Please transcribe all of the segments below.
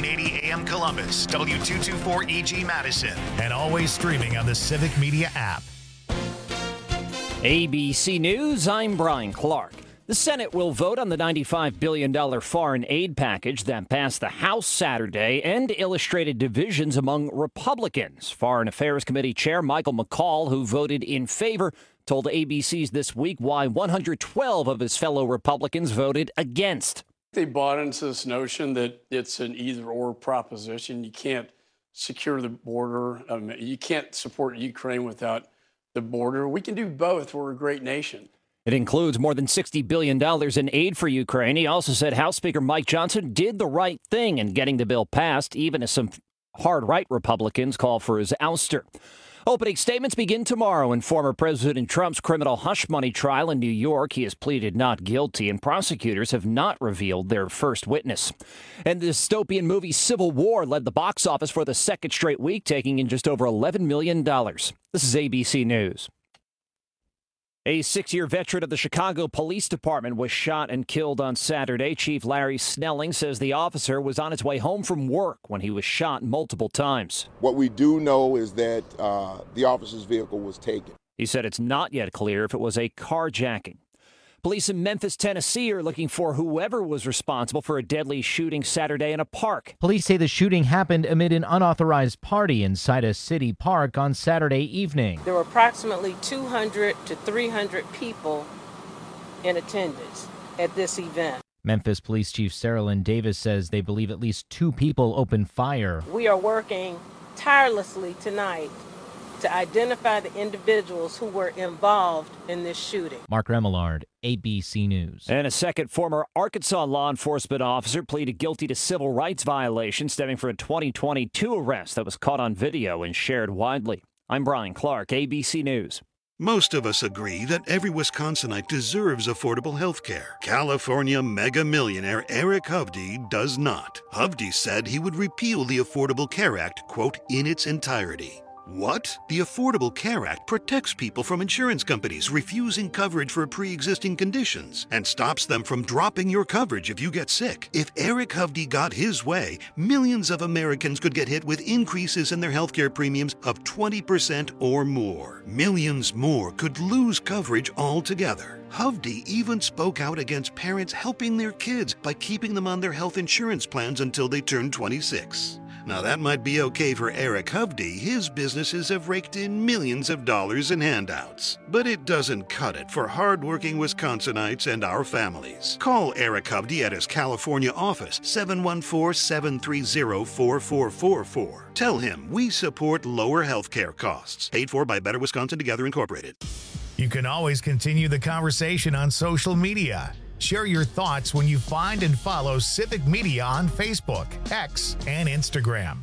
1480 AM Columbus, W224EG Madison, and always streaming on the Civic Media app. ABC News, I'm Brian Clark. The Senate will vote on the $95 billion foreign aid package that passed the House Saturday and illustrated divisions among Republicans. Foreign Affairs Committee Chair Michael McCaul, who voted in favor, told ABC's This Week why 112 of his fellow Republicans voted against. They bought into this notion that it's an either-or proposition. You can't secure the border. You can't support Ukraine without the border. We can do both. We're a great nation. It includes more than $60 billion in aid for Ukraine. He also said House Speaker Mike Johnson did the right thing in getting the bill passed, even as some hard-right Republicans call for his ouster. Opening statements begin tomorrow in former President Trump's criminal hush money trial in New York. He has pleaded not guilty, and prosecutors have not revealed their first witness. And the dystopian movie Civil War led the box office for the second straight week, taking in just over $11 million. This is ABC News. A 6-year veteran of the Chicago Police Department was shot and killed on Saturday. Chief Larry Snelling says the officer was on his way home from work when he was shot multiple times. What we do know is that the officer's vehicle was taken. He said it's not yet clear if it was a carjacking. Police in Memphis, Tennessee are looking for whoever was responsible for a deadly shooting Saturday in a park. Police say the shooting happened amid an unauthorized party inside a city park on Saturday evening. There were approximately 200 to 300 people in attendance at this event. Memphis Police Chief Sarah Lynn Davis says they believe at least 2 people opened fire. We are working tirelessly tonight to identify the individuals who were involved in this shooting. Mark Remillard, ABC News. And a second former Arkansas law enforcement officer pleaded guilty to civil rights violations stemming from a 2022 arrest that was caught on video and shared widely. I'm Brian Clark, ABC News. Most of us agree that every Wisconsinite deserves affordable health care. California mega millionaire Eric Hovde does not. Hovde said he would repeal the Affordable Care Act, quote, in its entirety. What? The Affordable Care Act protects people from insurance companies refusing coverage for pre-existing conditions and stops them from dropping your coverage if you get sick. If Eric Hovde got his way, millions of Americans could get hit with increases in their healthcare premiums of 20% or more. Millions more could lose coverage altogether. Hovde even spoke out against parents helping their kids by keeping them on their health insurance plans until they turn 26. Now that might be okay for Eric Hovde. His businesses have raked in millions of dollars in handouts. But it doesn't cut it for hardworking Wisconsinites and our families. Call Eric Hovde at his California office, 714-730-4444. Tell him we support lower health care costs. Paid for by Better Wisconsin Together Incorporated. You can always continue the conversation on social media. Share your thoughts when you find and follow Civic Media on Facebook, X, and Instagram.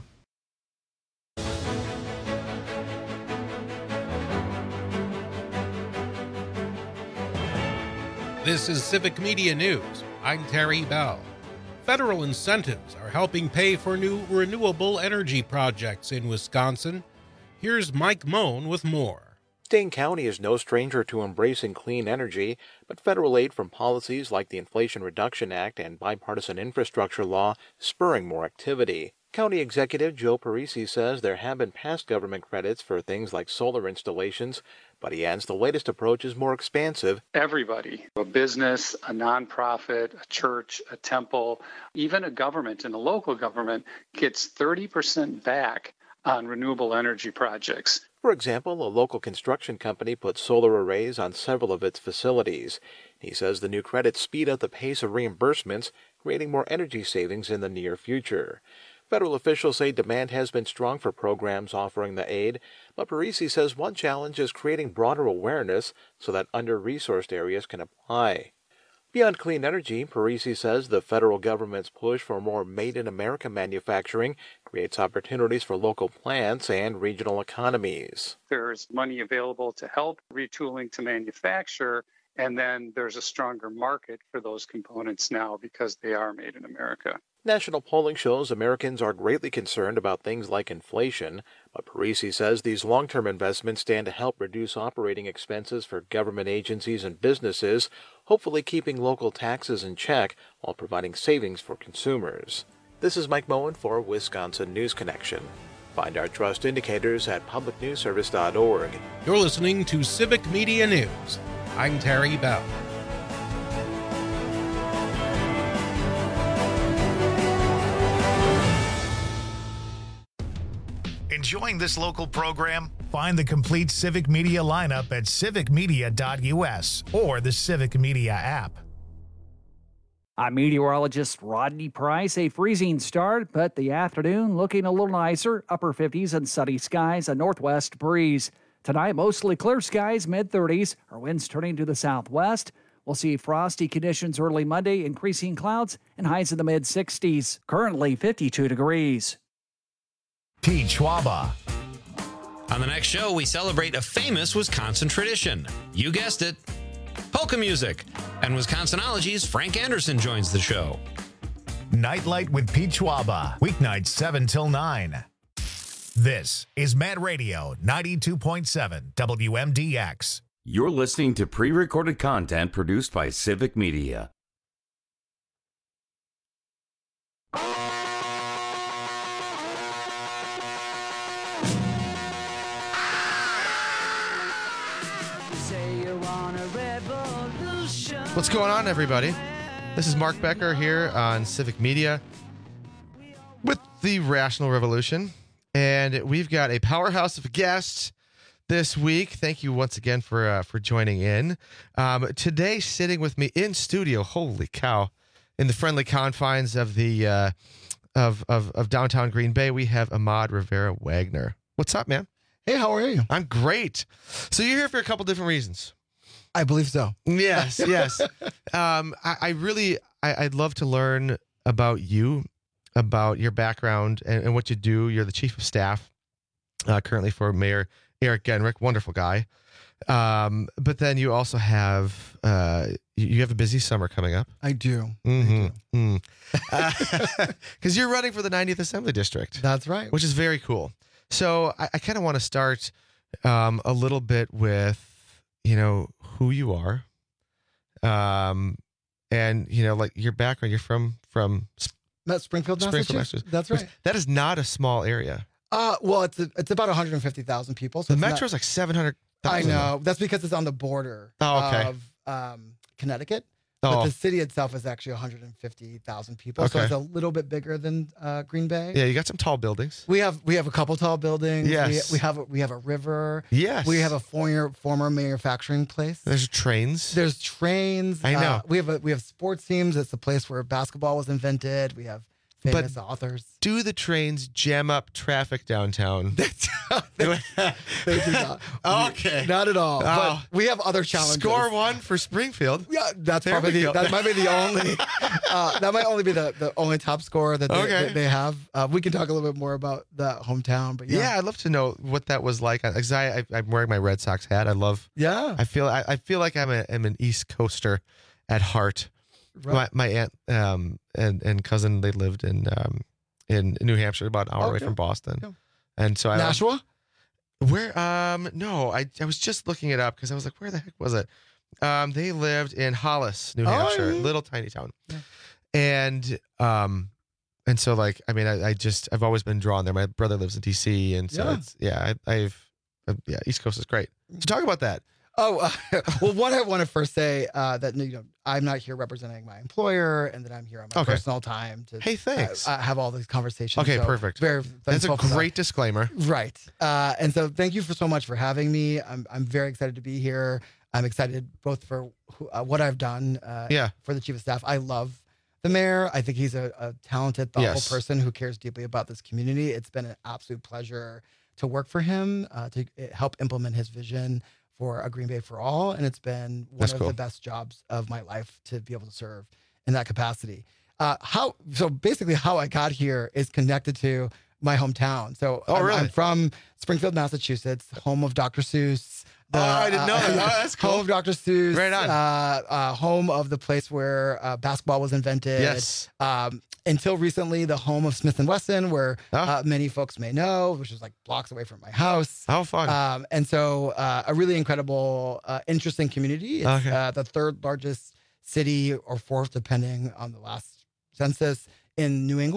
This is Civic Media News. I'm Terry Bell. Federal incentives are helping pay for new renewable energy projects in Wisconsin. Here's Mike Moan with more. Dane County is no stranger to embracing clean energy, but federal aid from policies like the Inflation Reduction Act and bipartisan infrastructure law spurring more activity. County Executive Joe Parisi says there have been past government credits for things like solar installations, but he adds the latest approach is more expansive. Everybody, a business, a nonprofit, a church, a temple, even a government and a local government gets 30% back on renewable energy projects. For example, a local construction company put solar arrays on several of its facilities. He says the new credits speed up the pace of reimbursements, creating more energy savings in the near future. Federal officials say demand has been strong for programs offering the aid, but Parisi says one challenge is creating broader awareness so that under-resourced areas can apply. Beyond clean energy, Parisi says the federal government's push for more made-in-America manufacturing creates opportunities for local plants and regional economies. There's money available to help retooling to manufacture, and then there's a stronger market for those components now because they are made in America. National polling shows Americans are greatly concerned about things like inflation, but Parisi says these long-term investments stand to help reduce operating expenses for government agencies and businesses, hopefully keeping local taxes in check while providing savings for consumers. This is Mike Moen for Wisconsin News Connection. Find our trust indicators at publicnewsservice.org. You're listening to Civic Media News. I'm Terry Bell. Enjoying this local program? Find the complete Civic Media lineup at civicmedia.us or the Civic Media app. I'm meteorologist Rodney Price. A freezing start, but the afternoon looking a little nicer. Upper 50s and sunny skies, a northwest breeze. Tonight, mostly clear skies, mid-30s. Our winds turning to the southwest. We'll see frosty conditions early Monday, increasing clouds, and highs in the mid-60s. Currently 52 degrees. Pete Schwaba. On the next show, we celebrate a famous Wisconsin tradition. You guessed it, polka music. And Wisconsinology's Frank Anderson joins the show. Nightlight with Pete Schwaba. Weeknights 7 till 9. This is Mad Radio 92.7 WMDX. You're listening to pre-recorded content produced by Civic Media. What's going on, everybody? This is Mark Becker here on Civic Media with the Rational Revolution, and we've got a powerhouse of a guest this week. Thank you once again for joining in. Today, sitting with me in studio, holy cow, in the friendly confines of the of downtown Green Bay, we have Ahmad Rivera Wagner. What's up, man? Hey, how are you? I'm great. So you're here for a couple different reasons. I believe so. Yes. I'd love to learn about you, about your background and what you do. You're the chief of staff currently for Mayor Eric Genrich, wonderful guy. But then you also have you have a busy summer coming up. I do. Because you're running for the 90th Assembly District. That's right. Which is very cool. So I kind of want to start a little bit with, who you are, and like your background. You're from Springfield, Massachusetts. That's right. That is not a small area. Well, it's about 150,000 people. So the metro's like 700,000. I know. That's because it's on the border of Connecticut. But the city itself is actually 150,000 people, so it's a little bit bigger than Green Bay. Yeah, you got some tall buildings. We have a couple tall buildings. Yes. We have a river. Yes. We have a former manufacturing place. There's trains. I know. We have sports teams. It's the place where basketball was invented. We have famous authors. Do the trains jam up traffic downtown? They do not. Okay. Not at all. But we have other challenges. Score one for Springfield. Yeah, that might be the only that might only be the only top score that they have. We can talk a little bit more about the hometown, but yeah, I'd love to know what that was like. Because I'm wearing my Red Sox hat. I love. Yeah. I feel like I'm an East Coaster at heart. Right. My aunt and cousin, they lived in New Hampshire, about an hour away from Boston. Yeah. And so Nashua? Where no, I was just looking it up because I was like, where the heck was it? They lived in Hollis, New Hampshire, little tiny town. Yeah. And so like, I mean, I've always been drawn there. My brother lives in DC, and so East Coast is great. So talk about that. Well, what I want to first say that I'm not here representing my employer, and that I'm here on my personal time to thanks. Have all these conversations. Okay, so perfect. That's a great disclaimer, right? And so thank you so much for having me. I'm very excited to be here. I'm excited both for what I've done. For the chief of staff, I love the mayor. I think he's a talented, thoughtful person who cares deeply about this community. It's been an absolute pleasure to work for him, to help implement his vision for a Green Bay for all. And it's been one of the best jobs of my life to be able to serve in that capacity. So basically how I got here is connected to my hometown. So I'm from Springfield, Massachusetts, home of Dr. Seuss. I didn't know that. That's cool. Home of Dr. Seuss. Right on. Home of the place where basketball was invented. Yes. Until recently, the home of Smith & Wesson, where many folks may know, which is like blocks away from my house. How fun. And so a really incredible, interesting community. It's the third largest city, or fourth, depending on the last census, in New England.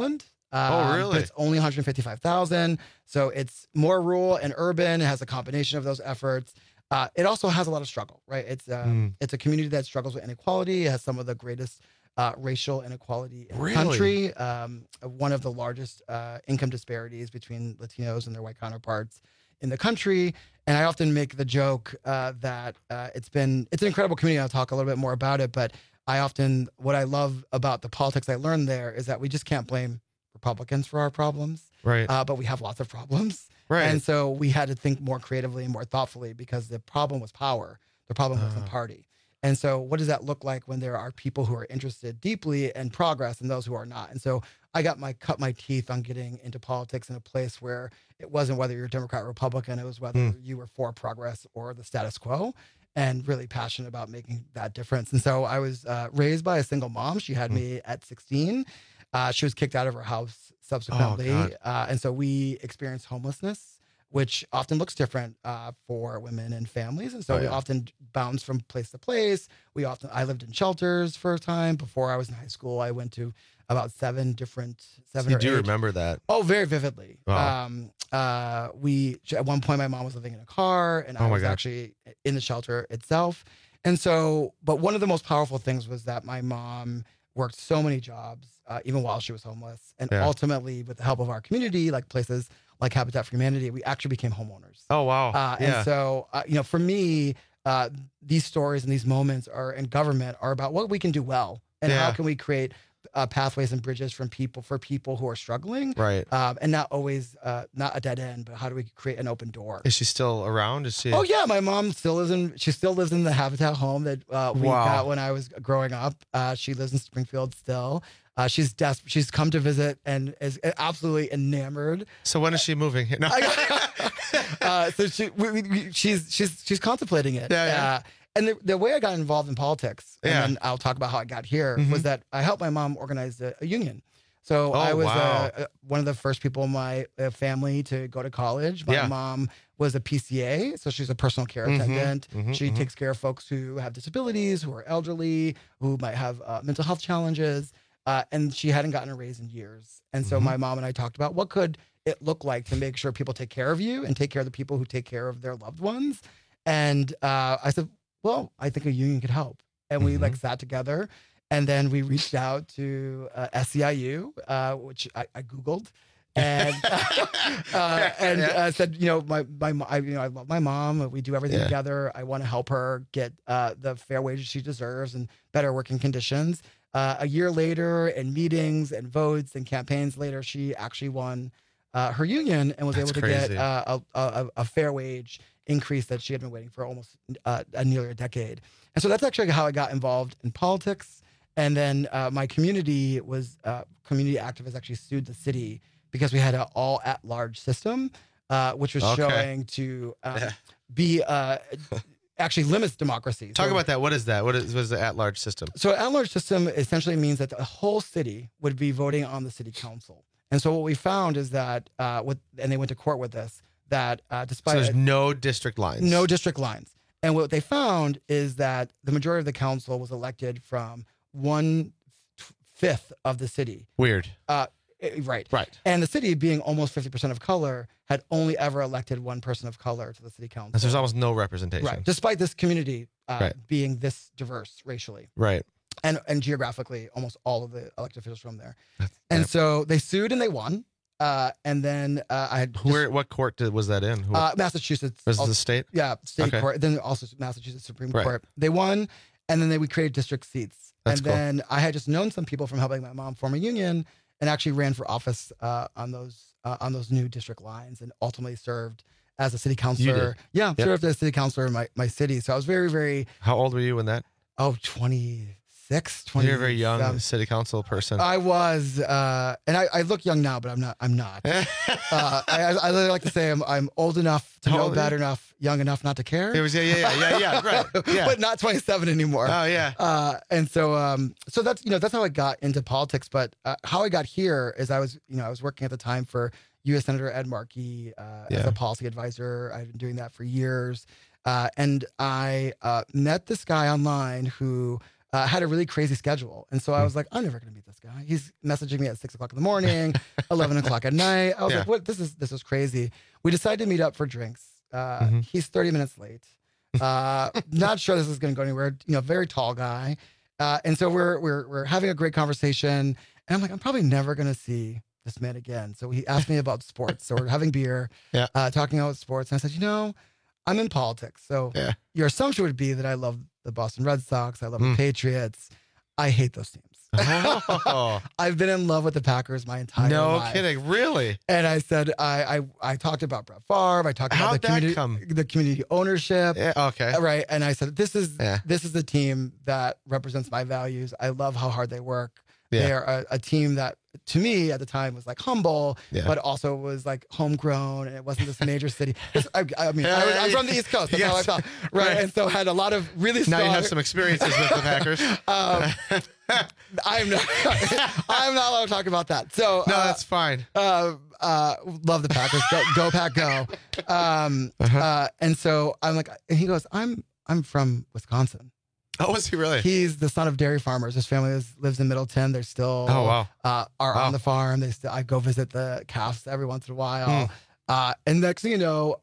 Oh, really? But it's only 155,000. So it's more rural and urban. It has a combination of those efforts. It also has a lot of struggle, right? It's a community that struggles with inequality. It has some of the greatest racial inequality in the country. One of the largest income disparities between Latinos and their white counterparts in the country. And I often make the joke that it's an incredible community. I'll talk a little bit more about it, but what I love about the politics I learned there is that we just can't blame Republicans for our problems. Right. But we have lots of problems. Right. And so we had to think more creatively and more thoughtfully because the problem was power. The problem wasn't party. And so what does that look like when there are people who are interested deeply in progress and those who are not? And so I cut my teeth on getting into politics in a place where it wasn't whether you're a Democrat or Republican, it was whether you were for progress or the status quo, and really passionate about making that difference. And so I was raised by a single mom. She had me at 16. She was kicked out of her house subsequently. And so we experienced homelessness, which often looks different for women and families. And so we often bounce from place to place. I lived in shelters for a time. Before I was in high school, I went to about seven or eight. Do you remember that? Oh, very vividly. Wow. At one point, my mom was living in a car, and I was actually in the shelter itself. And so, but one of the most powerful things was that my mom worked so many jobs, even while she was homeless. And ultimately, with the help of our community, like places like Habitat for Humanity, we actually became homeowners. Oh, wow. And so, for me, these stories and these moments in government are about what we can do well and how can we create pathways and bridges for people who are struggling. Right. And not always, not a dead end, but how do we create an open door? Is she still around? Is she? Oh yeah. My mom still lives in the Habitat home that we got when I was growing up. She lives in Springfield still. She's She's come to visit and is absolutely enamored. So when is she moving here? No. So she's contemplating it. And the way I got involved in politics, and then I'll talk about how I got here, was that I helped my mom organize a union. So I was one of the first people in my family to go to college. My mom was a PCA, so she's a personal care attendant. She takes care of folks who have disabilities, who are elderly, who might have mental health challenges. And she hadn't gotten a raise in years. And so my mom and I talked about what could it look like to make sure people take care of you and take care of the people who take care of their loved ones. And I said, well, I think a union could help. And we sat together, and then we reached out to SEIU, which I Googled, and said, I love my mom. We do everything together. I want to help her get the fair wages she deserves and better working conditions. A year later, in meetings and votes and campaigns later, she actually won her union and was able to get a fair wage increase that she had been waiting for almost nearly a decade. And so that's actually how I got involved in politics. And then my community activists actually sued the city because we had an all at-large system, which was showing to be actually limits democracy. Talk about that. What is that? What is the at-large system? So at-large system essentially means that the whole city would be voting on the city council. And so what we found is that, and they went to court with this, that despite— So there's no district lines. No district lines. And what they found is that the majority of the council was elected from 1/5 of the city. Weird. Right. And the city, being almost 50% of color, had only ever elected one person of color to the city council. So there's almost no representation. Right. Despite this community being this diverse racially. Right. And geographically, almost all of the elected officials from there. So they sued and they won. And then I had what court was that in? Massachusetts. Was it the state? Yeah, state court. Then also Massachusetts Supreme Court. They won, and then we created district seats. That's cool. Then I had just known some people from helping my mom form a union, and actually ran for office on those new district lines, and ultimately served as a city councilor. Yeah, served as a city councilor in my city. So I was very, very. How old were you when that? 26, 20. You're a very young city council person. I was, and I look young now, but I'm not. I really like to say I'm old enough to know better enough, young enough not to care. It was right, but not 27 anymore. Oh yeah. And so that's how I got into politics. But how I got here is I was working at the time for U.S. Senator Ed Markey as a policy advisor. I've been doing that for years. And I met this guy online who had a really crazy schedule. And so I was like, I'm never going to meet this guy. He's messaging me at 6 o'clock in the morning, 11 o'clock at night. I was like, what? This is crazy. We decided to meet up for drinks. He's 30 minutes late. Not sure this is going to go anywhere. Very tall guy. And so we're having a great conversation. And I'm like, I'm probably never going to see this man again. So he asked me about sports. So we're having beer, talking about sports. And I said, I'm in politics. So your assumption would be that I love the Boston Red Sox. I love the Patriots. I hate those teams. I've been in love with the Packers my entire life. No kidding, really? And I said, I talked about Brett Favre. I talked about the community ownership. Yeah, okay. Right. And I said, this is the team that represents my values. I love how hard they work. Yeah. They are a team that, to me at the time, was like humble, but also was like homegrown, and it wasn't this major city. I'm from the East Coast. That's how I felt. Right. And so had a lot of really strong... Now you have some experiences with the Packers. I'm not allowed to talk about that. So no, that's fine. Love the Packers. Go Pack, go. And so I'm like, and he goes, I'm from Wisconsin. Oh, was he really? He's the son of dairy farmers. His family lives in Middleton. They're still on the farm. I go visit the calves every once in a while. And next thing you know,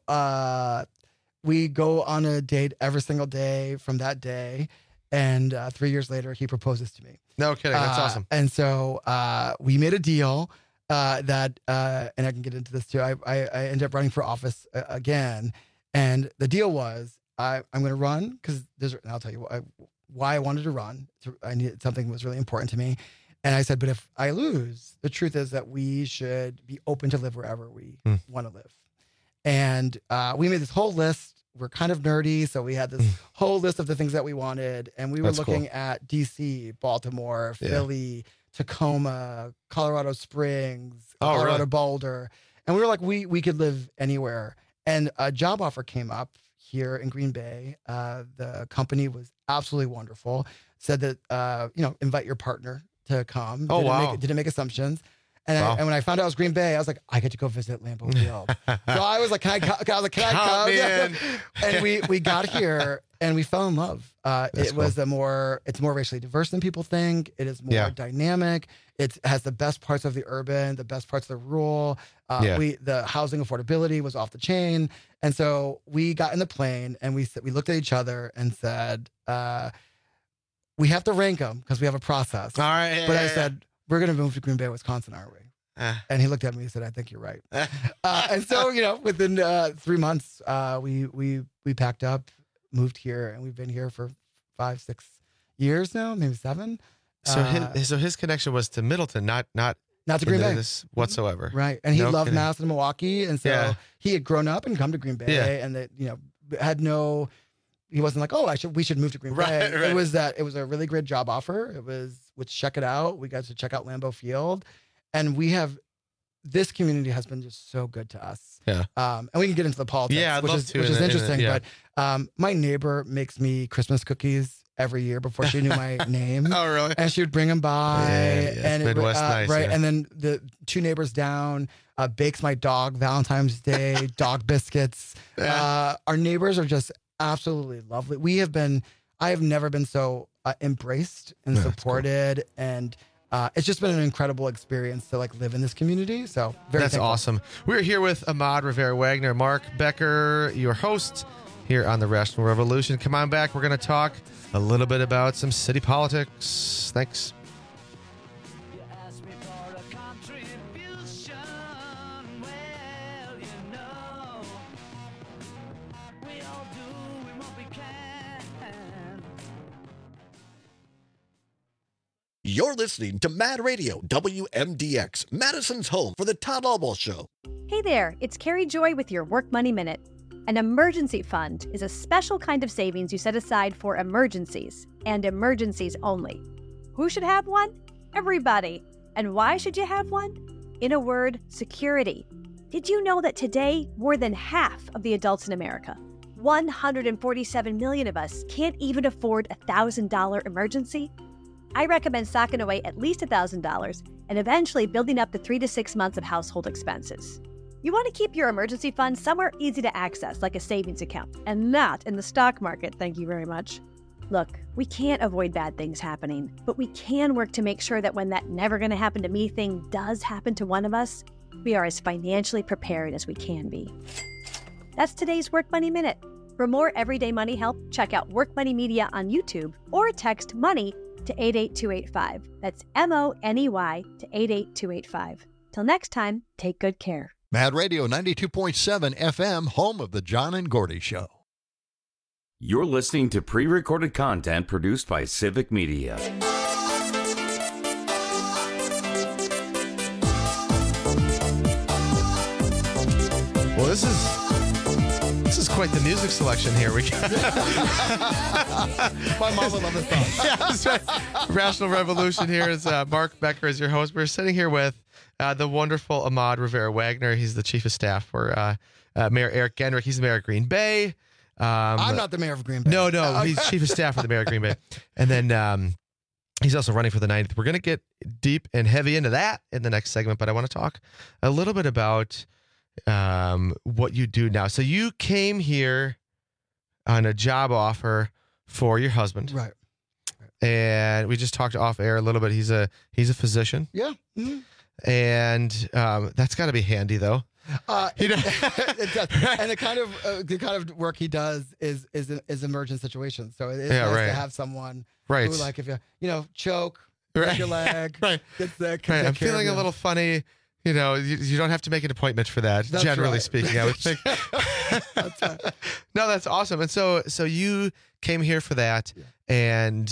we go on a date every single day from that day. And 3 years later, he proposes to me. No kidding. That's awesome. And so we made a deal that, and I can get into this too. I ended up running for office again. And the deal was, I'm going to run because I'll tell you why I wanted to run. I needed something that was really important to me. And I said, but if I lose, the truth is that we should be open to live wherever we want to live. And we made this whole list. We're kind of nerdy. So we had this whole list of the things that we wanted. And we were looking at DC, Baltimore, Philly, Tacoma, Colorado Springs, Colorado Boulder. And we were like, we could live anywhere. And a job offer came up here in Green Bay. The company was absolutely wonderful. Said that, invite your partner to come. Didn't make assumptions. And, and when I found out it was Green Bay, I was like, I get to go visit Lambeau Field. So I was like, can I come? In. And we got here and we fell in love. It's more racially diverse than people think. It is more dynamic. It has the best parts of the urban, the best parts of the rural. The housing affordability was off the chain. And so we got in the plane and we looked at each other and said, we have to rank them because we have a process. All right. But I said, we're going to move to Green Bay, Wisconsin, aren't we? And he looked at me and said, I think you're right. And so, within 3 months, we packed up, moved here, and we've been here for 5-6 years now, maybe 7. So his connection was to Middleton, not to Green Bay whatsoever. Right. And he loved Mass and Milwaukee. And so he had grown up and come to Green Bay and that, he wasn't like, we should move to Green Bay. Right. It was a really great job offer. It was, let's check it out. We got to check out Lambeau Field, and this community has been just so good to us. Yeah. And we can get into the politics, which is interesting. But my neighbor makes me Christmas cookies every year before she knew my name. Oh, really? And she would bring them by. And Midwest nice. Right. Yeah. And then the 2 neighbors down bakes my dog Valentine's Day dog biscuits. Our neighbors are just absolutely lovely. I have never been so embraced and supported, and it's just been an incredible experience to live in this community. So that's thankful. Awesome. We're here with Ahmad Rivera-Wagner, Mark Becker, your host here on the Rational Revolution. Come on back. We're going to talk a little bit about some city politics. Thanks. You're listening to Mad Radio, WMDX, Madison's home for the Todd Albaugh Show. Hey there, it's Carrie Joy with your Work Money Minute. An emergency fund is a special kind of savings you set aside for emergencies, and emergencies only. Who should have one? Everybody. And why should you have one? In a word, security. Did you know that today, more than half of the adults in America, 147 million of us, can't even afford a $1,000 emergency? I recommend socking away at least $1,000 and eventually building up to 3 to 6 months of household expenses. You want to keep your emergency fund somewhere easy to access, like a savings account, and not in the stock market, thank you very much. Look, we can't avoid bad things happening, but we can work to make sure that when that never gonna happen to me thing does happen to one of us, we are as financially prepared as we can be. That's today's Work Money Minute. For more everyday money help, check out Work Money Media on YouTube or text MONEY to 88285. That's MONEY to 88285. Till next time, take good care. Mad Radio 92.7 FM, home of the John and Gordy Show. You're listening to pre-recorded content produced by Civic Media. Well, this is quite the music selection here. We got My mom would love this song. Yeah, that's right. Rational Revolution here is Mark Becker is your host. We're sitting here with the wonderful Ahmad Rivera Wagner. He's the chief of staff for Mayor Eric Gendrich. He's the mayor of Green Bay. I'm not the mayor of Green Bay. No, he's chief of staff for the mayor of Green Bay. And then he's also running for the 9th. We're going to get deep and heavy into that in the next segment, but I want to talk a little bit about what you do now. So you came here on a job offer for your husband. Right. And we just talked off air a little bit. He's a physician. Yeah. Mm-hmm. And that's got to be handy though. It does. And the kind of work he does is emergent situations. So it is nice to have someone who, like, if you choke, break your leg, get sick. Right. I'm feeling a little funny. You don't have to make an appointment for that. That's generally speaking, I would think. That's right. No, that's awesome. And so you came here for that, and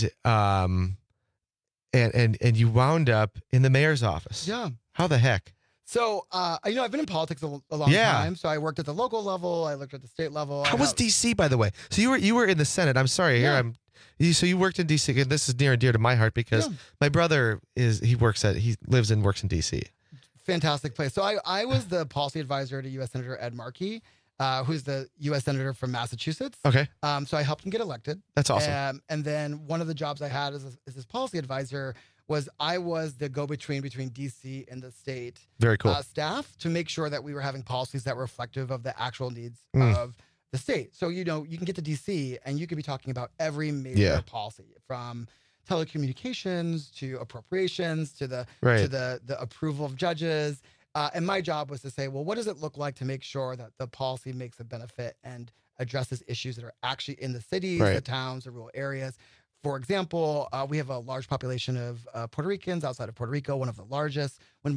you wound up in the mayor's office. Yeah. How the heck? So, I've been in politics a long time. So I worked at the local level. I looked at the state level. How was DC, by the way? So you were in the Senate. I'm sorry. Yeah. So you worked in DC. And this is near and dear to my heart because my brother he lives and works in DC. Fantastic place. So I was the policy advisor to U.S. Senator Ed Markey, who's the U.S. Senator from Massachusetts. Okay. So I helped him get elected. That's awesome. And then one of the jobs I had as his policy advisor was I was the go-between between DC and the state Very cool. Staff to make sure that we were having policies that were reflective of the actual needs of the state. So, you can get to DC and you could be talking about every major policy from telecommunications to appropriations to the approval of judges. And my job was to say, well, what does it look like to make sure that the policy makes a benefit and addresses issues that are actually in the cities, the towns, the rural areas. For example, we have a large population of Puerto Ricans outside of Puerto Rico, one of the largest. When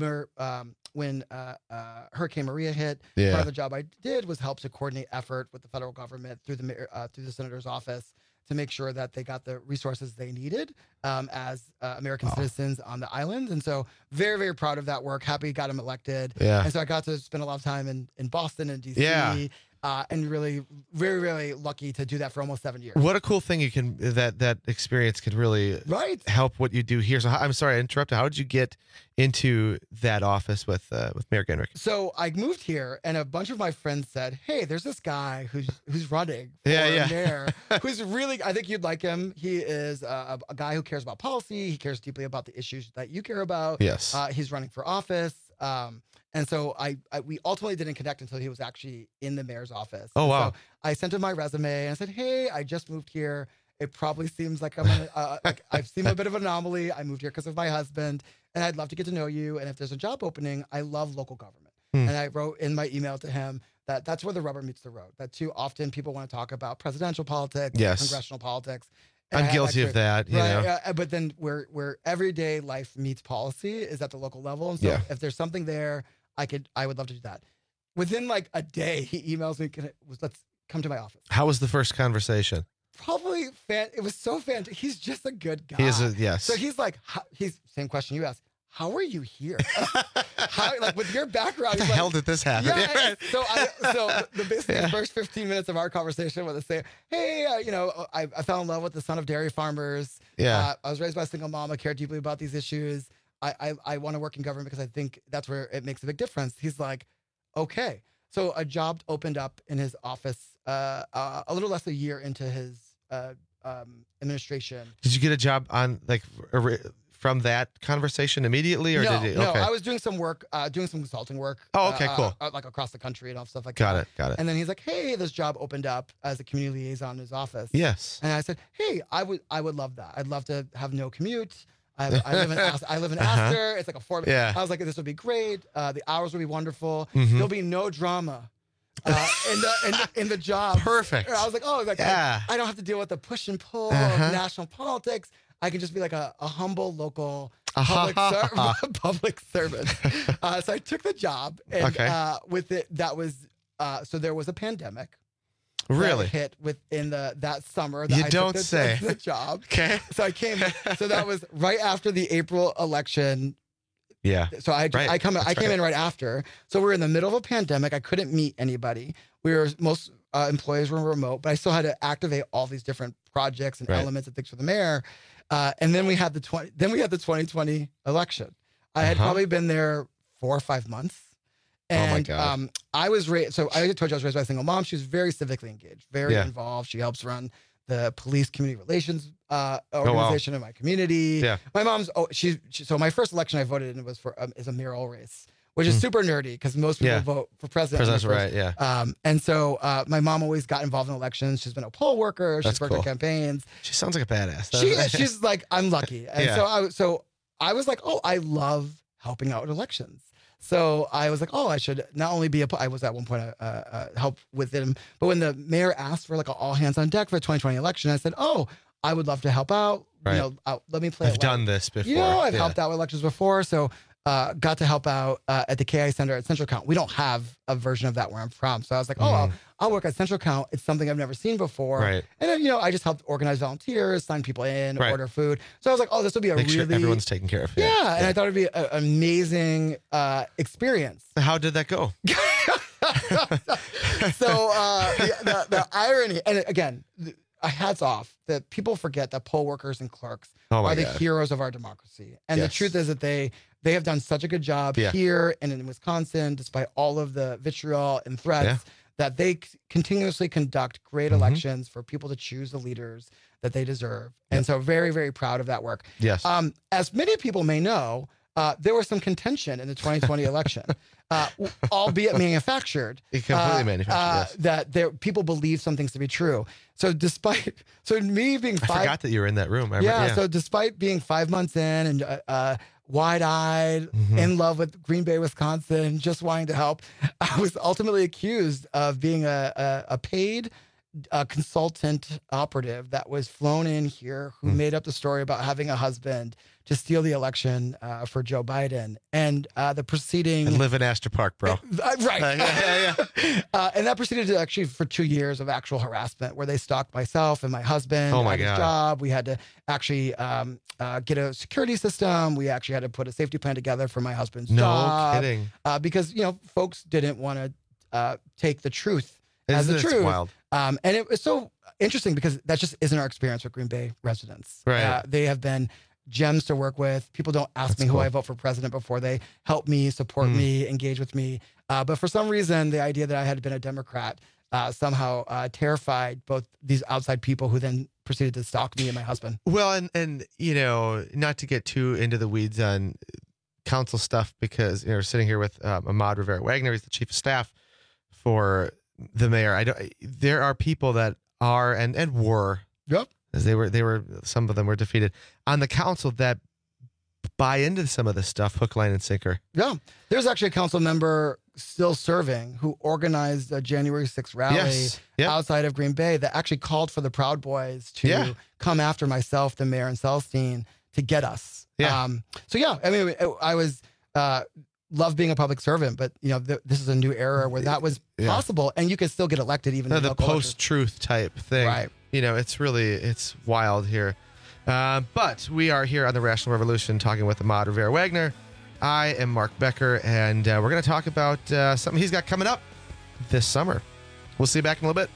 Hurricane Maria hit, part of the job I did was help to coordinate effort with the federal government through the senator's office to make sure that they got the resources they needed as American citizens on the island. And so very, very proud of that work. Happy got him elected. Yeah. And so I got to spend a lot of time in Boston and DC. Yeah. And really, very, very lucky to do that for almost 7 years. What a cool thing that experience could really help what you do here. So I'm sorry I interrupted. How did you get into that office with Mayor Gendrich? So I moved here, and a bunch of my friends said, "Hey, there's this guy who's running for mayor, who's really, I think you'd like him. He is a guy who cares about policy. He cares deeply about the issues that you care about. Yes, he's running for office." And so we ultimately didn't connect until he was actually in the mayor's office. Oh, wow. So I sent him my resume and I said, "Hey, I just moved here. It probably seems like I've seen a bit of an anomaly. I moved here because of my husband, and I'd love to get to know you. And if there's a job opening, I love local government." And I wrote in my email to him that that's where the rubber meets the road. That too often people want to talk about presidential politics, congressional politics. I'm guilty of that, you know. But then where everyday life meets policy is at the local level. And so if there's something there, I would love to do that. Within like a day, he emails me, "Let's come to my office." How was the first conversation? Probably it was so fantastic. He's just a good guy. He is yes. So he's like, same question you asked. How are you here? With your background, how the hell did this happen? Yeah. So the first 15 minutes of our conversation was to say, "Hey, I fell in love with the son of dairy farmers. Yeah. I was raised by a single mom. I care deeply about these issues. I want to work in government because I think that's where it makes a big difference." He's like, "Okay." So a job opened up in his office a little less than a year into his administration. Did you get a job on from that conversation immediately, or no, did you? No, Okay. I was doing some work, doing some consulting work. Oh, okay, cool. Like across the country and all stuff like Got that. it. And then he's like, "Hey, this job opened up as a community liaison in his office." Yes. And I said, "Hey, I would love that. I'd love to have no commute. I live in Astor. It's like a 4. Yeah. I was like, this would be great. The hours would be wonderful. Mhm. There'll be no drama." In the job. Perfect. I was like, oh, like Yeah. I don't have to deal with the push and pull Uh-huh. of national politics. I can just be like a humble local public servant. So I took the job, and with it, that was so there was a pandemic. Really? That hit within that summer. That You I don't took say. the job. Okay. So I came. So that was right after the April election. Yeah. So I came in right after. So we're in the middle of a pandemic. I couldn't meet anybody. Most employees were remote, but I still had to activate all these different projects and elements and things for the mayor. And then we had the 2020 election. I had probably been there 4 or 5 months. And oh my God. I was raised. So I told you I was raised by a single mom. She was very civically engaged, very involved. She helps run the police community relations organization in my community. Yeah. My mom's so my first election I voted in was for is a mayoral race, which is super nerdy because most people vote for president. President's right, yeah. And so my mom always got involved in elections. She's been a poll worker. She's worked on campaigns. She sounds like a badass. She's like, I'm lucky. And so I was like, oh, I love helping out with elections. So I was like, oh, I should not only be I was at one point help with him, but when the mayor asked for like an all hands on deck for the 2020 election, I said, oh, I would love to help out. Right. You know, let me play. I've done this before. You know, I've helped out with elections before. So got to help out at the KI Center at Central Count. We don't have a version of that where I'm from. So I was like, oh, I'll work at Central Count. It's something I've never seen before. Right. And then, I just helped organize volunteers, sign people in, order food. So I was like, oh, this will be Make sure everyone's taken care of. Yeah. And I thought it'd be an amazing experience. How did that go? So the irony, and again, hats off that people forget that poll workers and clerks are the heroes of our democracy. And the truth is that they have done such a good job here and in Wisconsin, despite all of the vitriol and threats, that they continuously conduct great elections for people to choose the leaders that they deserve. And so very, very proud of that work. Yes. As many people may know, there was some contention in the 2020 election, albeit manufactured. Completely manufactured, that people believe some things to be true. So me being I forgot that you were in that room. So despite being 5 months in and wide-eyed, in love with Green Bay, Wisconsin, just wanting to help, I was ultimately accused of being a paid consultant operative that was flown in here who made up the story about having a husband to steal the election for Joe Biden. And the proceeding... And live in Astor Park, bro. Right. And that proceeded to actually for 2 years of actual harassment where they stalked myself and my husband at his job. We had to actually get a security system. We actually had to put a safety plan together for my husband's job. No kidding. Because, folks didn't want to take the truth as the truth. Wild. And it was so interesting because that just isn't our experience with Green Bay residents. Right. They have been gems to work with. People don't ask me who I vote for president before they help me, support me, engage with me. But for some reason, the idea that I had been a Democrat somehow terrified both these outside people who then proceeded to stalk me and my husband. Well, and not to get too into the weeds on council stuff because we're sitting here with Ahmad Rivera-Wagner. He's the chief of staff for the mayor. There are people that are and were. Yep. As they were some of them were defeated on the council that buy into some of this stuff, hook, line, and sinker. Yeah. There's actually a council member still serving who organized a January 6th rally outside of Green Bay that actually called for the Proud Boys to come after myself, the mayor, and Celestine to get us. Yeah. I was love being a public servant, but this is a new era where that was possible, and you could still get elected even in the post-truth type thing. Right. It's wild here. But we are here on the Rational Revolution talking with Ahmad Rivera-Wagner. I am Mark Becker, and we're going to talk about something he's got coming up this summer. We'll see you back in a little bit.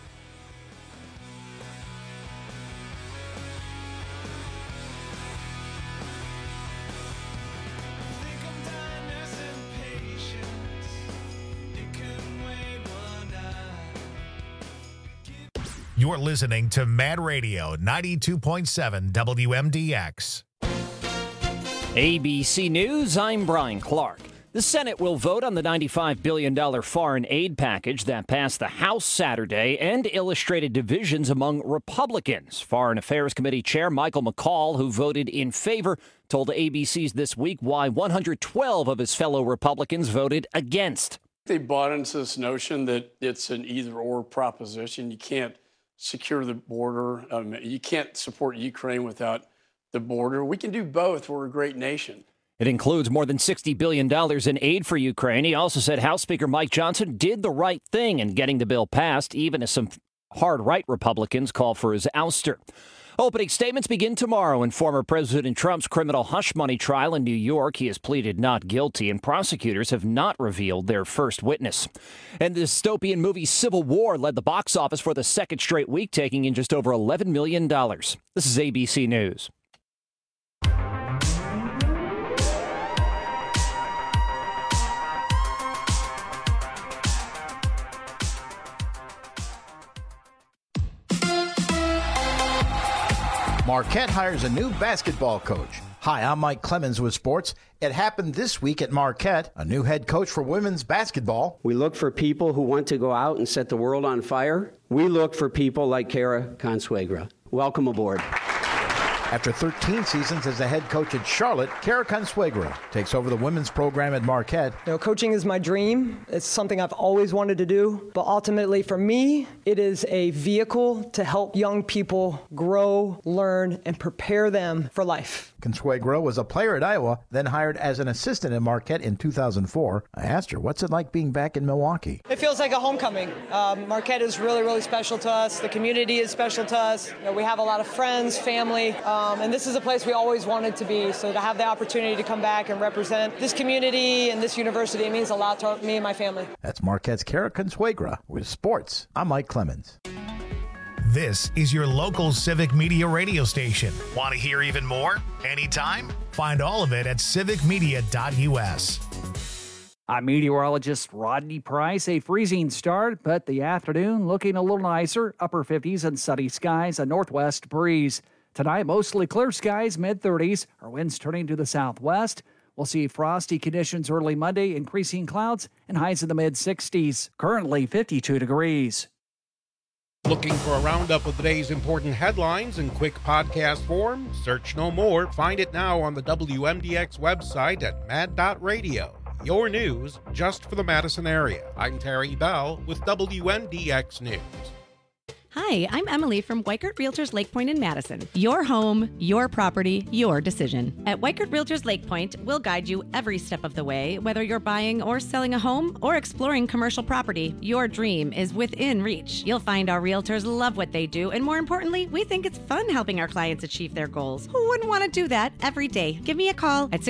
You're listening to Mad Radio 92.7 WMDX. ABC News, I'm Brian Clark. The Senate will vote on the $95 billion foreign aid package that passed the House Saturday and illustrated divisions among Republicans. Foreign Affairs Committee Chair Michael McCaul, who voted in favor, told ABC's This Week why 112 of his fellow Republicans voted against. They bought into this notion that it's an either-or proposition. You can't secure the border. You can't support Ukraine without the border. We can do both. We're a great nation. It includes more than $60 billion in aid for Ukraine. He also said House Speaker Mike Johnson did the right thing in getting the bill passed, even as some hard right Republicans call for his ouster. Opening statements begin tomorrow in former President Trump's criminal hush money trial in New York. He has pleaded not guilty, and prosecutors have not revealed their first witness. And the dystopian movie Civil War led the box office for the second straight week, taking in just over $11 million. This is ABC News. Marquette hires a new basketball coach. Hi, I'm Mike Clemens with sports. It happened this week at Marquette, a new head coach for women's basketball. We look for people who want to go out and set the world on fire. We look for people like Kara Consuegra. Welcome aboard. After 13 seasons as a head coach at Charlotte, Kara Consuegra takes over the women's program at Marquette. You know, coaching is my dream. It's something I've always wanted to do. But ultimately, for me, it is a vehicle to help young people grow, learn, and prepare them for life. Consuegra was a player at Iowa, then hired as an assistant at Marquette in 2004. I asked her, what's it like being back in Milwaukee? It feels like a homecoming. Marquette is really, really special to us. The community is special to us. You know, we have a lot of friends, family. And this is a place we always wanted to be. So to have the opportunity to come back and represent this community and this university, it means a lot to me and my family. That's Marquette's Kara Consuegra with sports. I'm Mike Clemens. This is your local Civic Media radio station. Want to hear even more? Anytime? Find all of it at civicmedia.us. I'm meteorologist Rodney Price. A freezing start, but the afternoon looking a little nicer. Upper 50s and sunny skies, a northwest breeze. Tonight, mostly clear skies, mid-30s. Our winds turning to the southwest. We'll see frosty conditions early Monday, increasing clouds, and highs in the mid-60s. Currently 52 degrees. Looking for a roundup of the day's important headlines in quick podcast form? Search no more. Find it now on the WMDX website at mad.radio. Your news just for the Madison area. I'm Terry Bell with WMDX News. Hi, I'm Emily from Weichert Realtors Lake Point in Madison. Your home, your property, your decision. At Weichert Realtors Lake Point, we'll guide you every step of the way, whether you're buying or selling a home or exploring commercial property. Your dream is within reach. You'll find our realtors love what they do, and more importantly, we think it's fun helping our clients achieve their goals. Who wouldn't want to do that every day? Give me a call at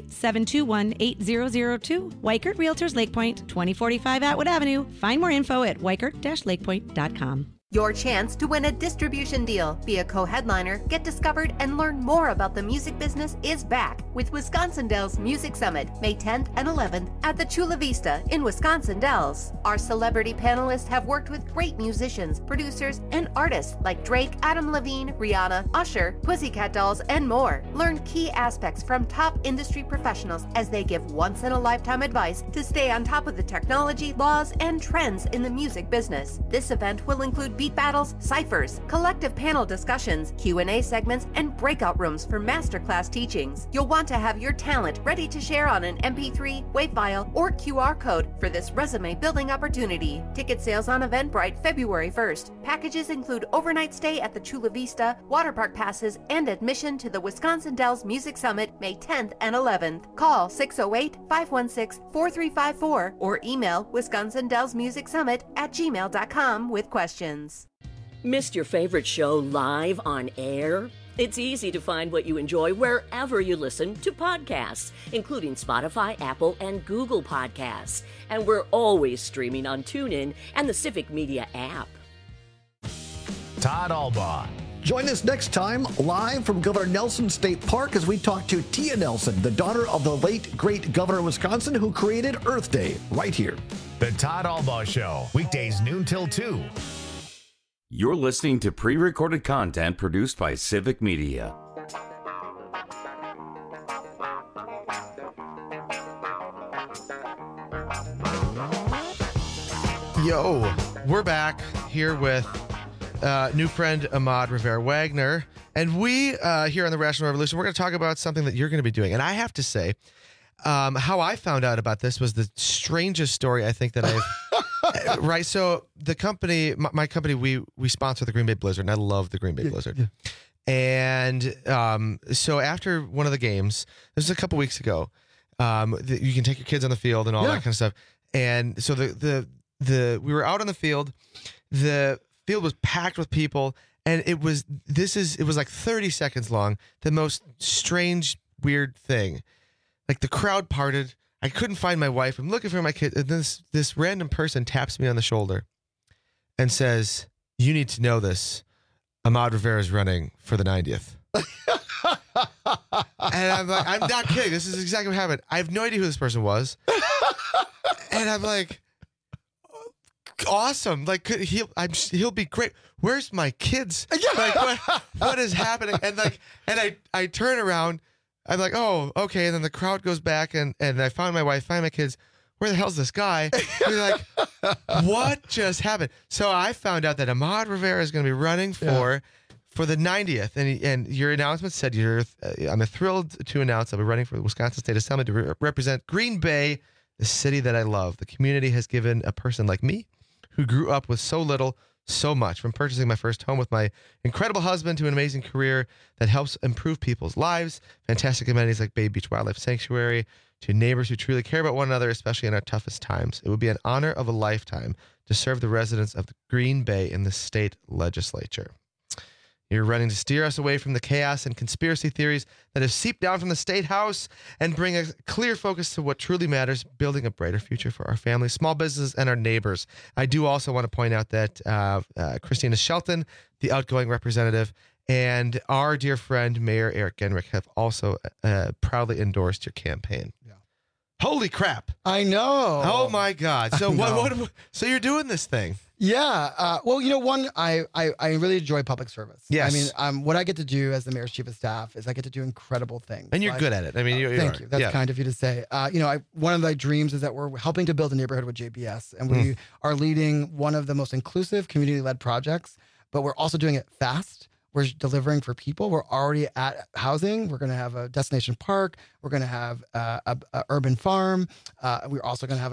608-721-8002. Weichert Realtors Lake Point, 2045 Atwood Avenue. Find more info at weichert-lakepoint.com. Your chance to win a distribution deal, be a co-headliner, get discovered, and learn more about the music business is back with Wisconsin Dells Music Summit, May 10th and 11th at the Chula Vista in Wisconsin Dells. Our celebrity panelists have worked with great musicians, producers, and artists like Drake, Adam Levine, Rihanna, Usher, Pussycat Dolls, and more. Learn key aspects from top industry professionals as they give once-in-a-lifetime advice to stay on top of the technology, laws, and trends in the music business. This event will include beat battles, ciphers, collective panel discussions, Q&A segments, and breakout rooms for masterclass teachings. You'll want to have your talent ready to share on an MP3, WAV file, or QR code for this resume building opportunity. Ticket sales on Eventbrite February 1st. Packages include overnight stay at the Chula Vista, water park passes, and admission to the Wisconsin Dells Music Summit May 10th and 11th. Call 608-516-4354 or email wisconsindellsmusicsummit@gmail.com with questions. Missed your favorite show live on air? It's easy to find what you enjoy wherever you listen to podcasts, including Spotify, Apple, and Google Podcasts. And we're always streaming on TuneIn and the Civic Media app. Todd Albaugh. Join us next time live from Governor Nelson State Park as we talk to Tia Nelson, the daughter of the late, great governor of Wisconsin who created Earth Day, right here. The Todd Albaugh Show, weekdays noon till 2. You're listening to pre-recorded content produced by Civic Media. Yo, we're back here with new friend Ahmad Rivera-Wagner. And we, here on the Rational Revolution, we're going to talk about something that you're going to be doing. And I have to say, how I found out about this was the strangest story I think that I've... right, so the company, my company, we sponsor the Green Bay Blizzard, and I love the Green Bay Blizzard. Yeah. And so after one of the games, this was a couple weeks ago, you can take your kids on the field and all that kind of stuff. And so we were out on the field. The field was packed with people, and it was like 30 seconds long. The most strange, weird thing. Like the crowd parted. I couldn't find my wife. I'm looking for my kid. And this random person taps me on the shoulder and says, "You need to know this. Ahmad Rivera is running for the 90th." And I'm like, I'm not kidding. This is exactly what happened. I have no idea who this person was. And I'm like, awesome. Like, he'll be great. Where's my kids? Like, what is happening? And I turn around. I'm like, oh, okay. And then the crowd goes back, and I found my wife, find my kids. Where the hell's this guy? And you're like, what just happened? So I found out that Ahmad Rivera is going to be running for the 90th. And your announcement said I'm thrilled to announce I'll be running for the Wisconsin State Assembly to represent Green Bay, the city that I love. The community has given a person like me, who grew up with so little, so much, from purchasing my first home with my incredible husband to an amazing career that helps improve people's lives, fantastic amenities like Bay Beach Wildlife Sanctuary, to neighbors who truly care about one another, especially in our toughest times. It would be an honor of a lifetime to serve the residents of Green Bay in the state legislature. You're running to steer us away from the chaos and conspiracy theories that have seeped down from the State House and bring a clear focus to what truly matters, building a brighter future for our families, small businesses, and our neighbors. I do also want to point out that Christina Shelton, the outgoing representative, and our dear friend, Mayor Eric Genrich, have also proudly endorsed your campaign. Yeah. Holy crap. I know. Oh, my God. So so you're doing this thing. Yeah. Well, I really enjoy public service. Yes. I mean, what I get to do as the mayor's chief of staff is I get to do incredible things. And you're good at it. I mean, thank you. That's kind of you to say. One of my dreams is that we're helping to build a neighborhood with JBS, and we are leading one of the most inclusive community-led projects, but we're also doing it fast. We're delivering for people. We're already at housing. We're going to have a destination park. We're going to have a urban farm. We're also going to have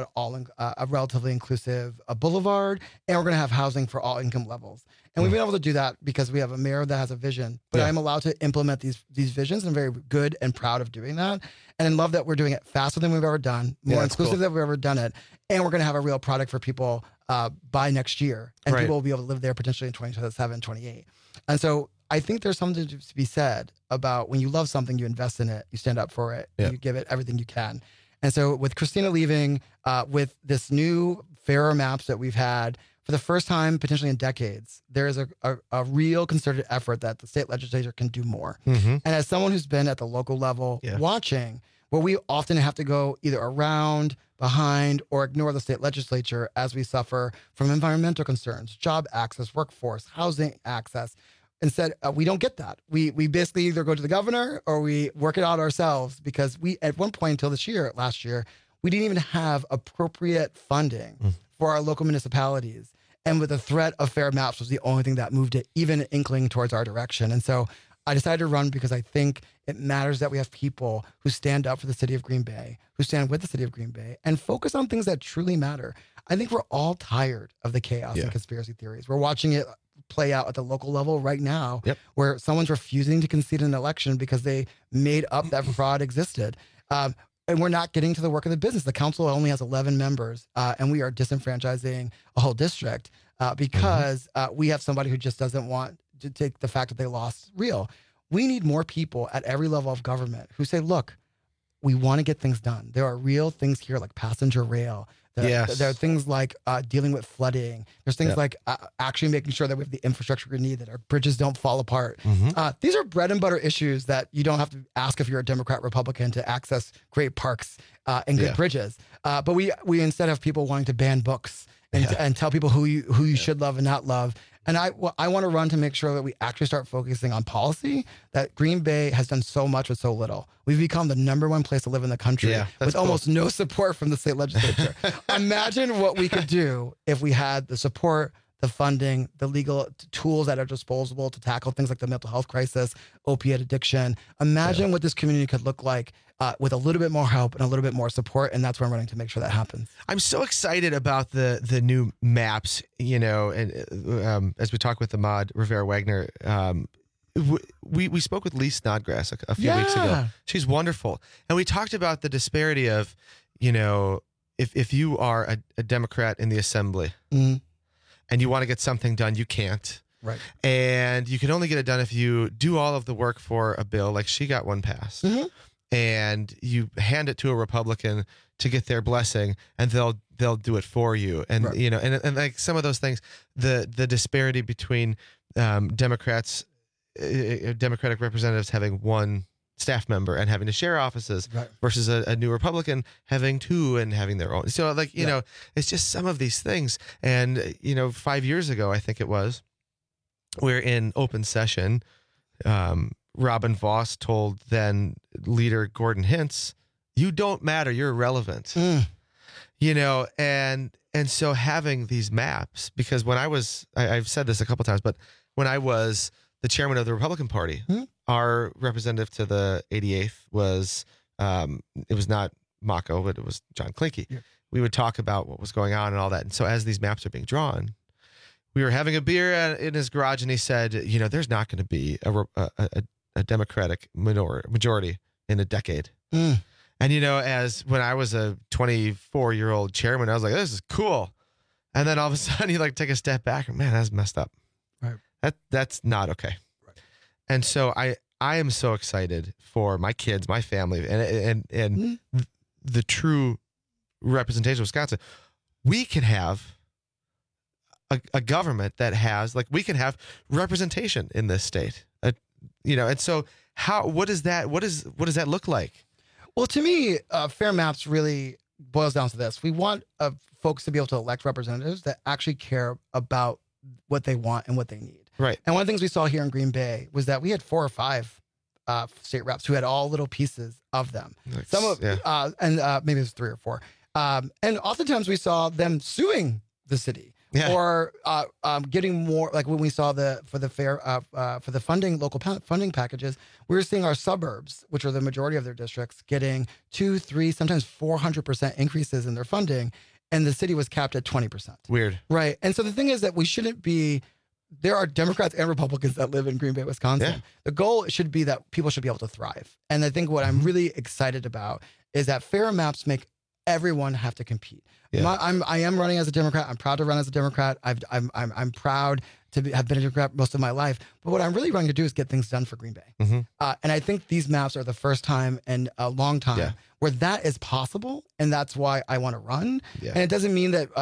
a relatively inclusive boulevard, and we're going to have housing for all income levels. And we've been able to do that because we have a mayor that has a vision. But I'm allowed to implement these visions, and I'm very good and proud of doing that. And I love that we're doing it faster than we've ever done, more inclusive than we've ever done it, and we're going to have a real product for people by next year, and people will be able to live there potentially in 2027, 28. And so I think there's something to be said about when you love something, you invest in it, you stand up for it, and you give it everything you can. And so with Christina leaving, with this new fairer maps that we've had for the first time, potentially in decades, there is a real concerted effort that the state legislature can do more. Mm-hmm. And as someone who's been at the local level watching, where we often have to go either around, behind, or ignore the state legislature as we suffer from environmental concerns, job access, workforce, housing access. Instead, we don't get that. We basically either go to the governor or we work it out ourselves, because we, at one point until last year, we didn't even have appropriate funding for our local municipalities. And with the threat of fair maps was the only thing that moved it even an inkling towards our direction. And so I decided to run because I think it matters that we have people who stand up for the city of Green Bay, who stand with the city of Green Bay, and focus on things that truly matter. I think we're all tired of the chaos and conspiracy theories. We're watching it play out at the local level right now, where someone's refusing to concede an election because they made up that fraud existed. And we're not getting to the work of the business. The council only has 11 members, and we are disenfranchising a whole district because we have somebody who just doesn't want to take the fact that they lost real. We need more people at every level of government who say, look, we want to get things done. There are real things here like passenger rail. There are things like dealing with flooding. There's things like actually making sure that we have the infrastructure we need, that our bridges don't fall apart. These are bread and butter issues that you don't have to ask if you're a Democrat, Republican to access great parks and good bridges. But we instead have people wanting to ban books and tell people who you should love and not love. And I want to run to make sure that we actually start focusing on policy, that Green Bay has done so much with so little. We've become the #1 place to live in the country with almost no support from the state legislature. Imagine what we could do if we had the support, the funding, the legal tools at our disposal to tackle things like the mental health crisis, opiate addiction. Imagine what this community could look like with a little bit more help and a little bit more support. And that's where I'm running to make sure that happens. I'm so excited about the new maps, and as we talk with Ahmad Rivera-Wagner, we spoke with Lee Snodgrass a few weeks ago. She's wonderful. And we talked about the disparity of, if you are a Democrat in the assembly, and you want to get something done, you can't. Right. And you can only get it done if you do all of the work for a bill, like she got one passed. And you hand it to a Republican to get their blessing, and they'll do it for you. And and like some of those things, the disparity between Democratic representatives having one staff member and having to share offices versus a new Republican having two and having their own. So it's just some of these things. And 5 years ago, I think it was, we're in open session. Robin Vos told then leader Gordon Hintz, "You don't matter. You're irrelevant." And so having these maps, because when I've said this a couple times, but when I was the chairman of the Republican Party, our representative to the 88th was, it was not Mako, but it was John Klinke. Yeah. We would talk about what was going on and all that. And so as these maps are being drawn, we were having a beer in his garage, and he said, there's not going to be a Democratic majority in a decade. And, as when I was a 24-year-old chairman, I was like, this is cool. And then all of a sudden you take a step back and, man, that's messed up. Right. That's not okay. Right. And so I am so excited for my kids, my family, and the true representation of Wisconsin. We can have a government that has, we can have representation in this state. And so what does that look like? Well, to me, Fair Maps really boils down to this. We want folks to be able to elect representatives that actually care about what they want and what they need. Right. And one of the things we saw here in Green Bay was that we had 4 or 5 state reps who had all little pieces of them. Maybe it was 3 or 4. And oftentimes we saw them suing the city. Yeah. Or getting more, like when we saw for the funding, local funding packages, we were seeing our suburbs, which are the majority of their districts, getting 200%, 300%, sometimes 400% increases in their funding, and the city was capped at 20%. Weird. Right. And so the thing is that we shouldn't be, there are Democrats and Republicans that live in Green Bay, Wisconsin. Yeah. The goal should be that people should be able to thrive. And I think what I'm really excited about is that Fair Maps make everyone have to compete. Yeah. I am running as a Democrat. I'm proud to run as a Democrat. I'm proud to have been a Democrat most of my life. But what I'm really running to do is get things done for Green Bay. And I think these maps are the first time in a long time where that is possible. And that's why I want to run. Yeah. And it doesn't mean that